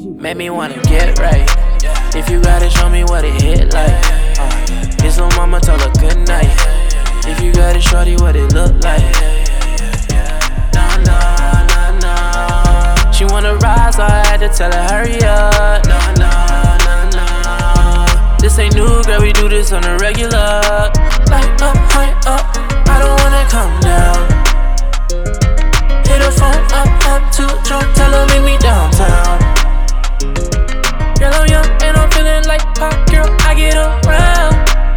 Made me wanna get right. If you got it, show me what it hit like. His little mama told her good night. If you got it, shorty, what it look like. Nah, nah, nah, nah. She wanna rise, so I had to tell her hurry up. Nah, nah, nah, nah. This ain't new, girl, we do this on the regular. Light up, high up, I don't wanna come down. Hit her phone up, I'm too drunk, tell her meet me downtown. Girl, I'm young and I'm feeling like pop, girl, I get around.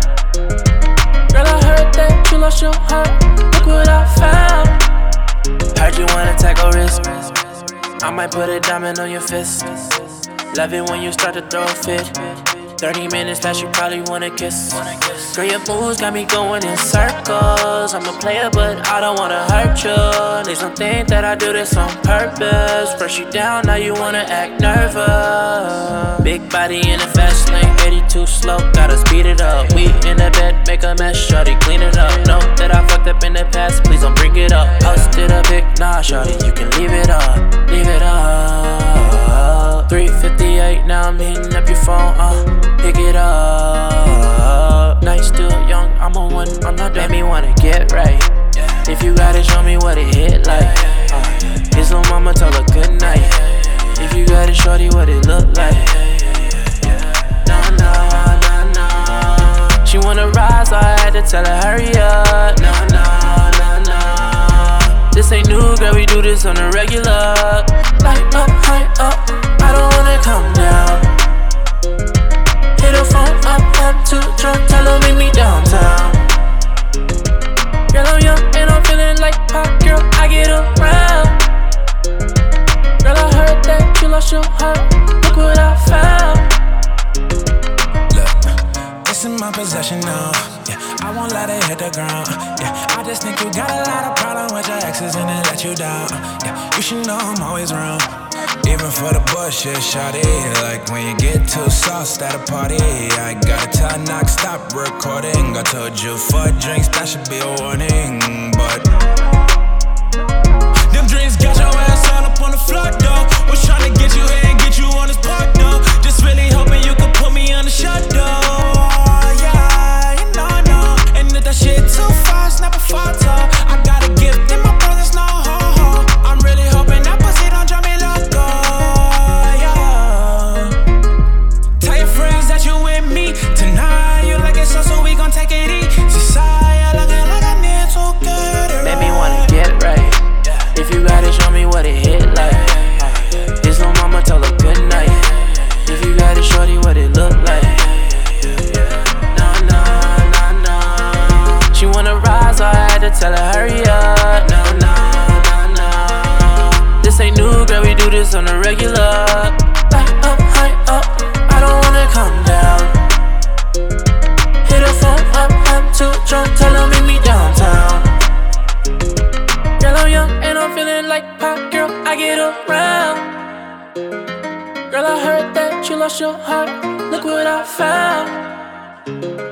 Girl, I heard that you lost your heart, look what I found. Heard you wanna take a risk, I might put a diamond on your fist. Love it when you start to throw a fit. 30 minutes past, you probably wanna kiss. Girl, your moves got me going in circles. I'm a player, but I don't wanna hurt you. Please don't think that I do this on purpose. First you down, now you wanna act nervous. Big body in the fast lane, 82 slow, gotta speed it up. We in the bed, make a mess, shorty, clean it up. Know that I fucked up in the past, please don't bring it up. Posted a pic, nah, shorty, you can leave it up, leave it up. 3:58, now I'm hitting up your phone, pick it up. Night still young, I'm on one, I'm not done. Made me wanna get right. If you got it, show me what it hit like. His little mama told her good night. If you got it, shorty, what it look like. Nah, nah, nah, nah. She wanna rise, so I had to tell her hurry up. Nah, nah, nah, nah. This ain't new, girl, we do this on the regular. Light up, high up, I don't wanna come down. Hit her phone up, I'm too drunk, tell her meet me downtown. Girl, I'm young and I'm feeling like pop, girl, I get around. Girl, I heard that you lost your heart, look what I found. Look, it's in my possession now. Yeah, I won't let it hit the ground. Yeah, I just think you got a lot of problems with your exes and they let you down. Yeah, you should know I'm always around. Even for the bullshit, shawty. Like when you get too sauced at a party, I gotta tell Knox stop recording. I told you for drinks, that should be a warning. But them drinks got your ass all up on the floor, though. Was tryna get you here and get you on this park, though. Just really hoping you could put me on the shot, though. Yeah, you know, I know. And if that shit too far, snap a photo. I gotta give them my brothers no ho-ho. I'm really hoping that pussy don't drive me loco. Yeah. Tell your friends that you with me tonight. You like it so we gon' take it easy. Side, looking like I need to get it right. Made me wanna get right. If you got it, show me what it hit like. His little mama told her good night. If you got it, shorty, what it look like. Nah, nah, nah, nah. She wanna rise, so I had to tell her hurry up. Nah, nah, nah, nah. This ain't new, girl, we do this on the regular. Light up, high up, I don't wanna come down. Hit her phone up, I'm too drunk, tell her meet me downtown. Girl, I'm young and I'm feeling like pop, girl, I get around. Girl, I heard that you lost your heart, look what I found.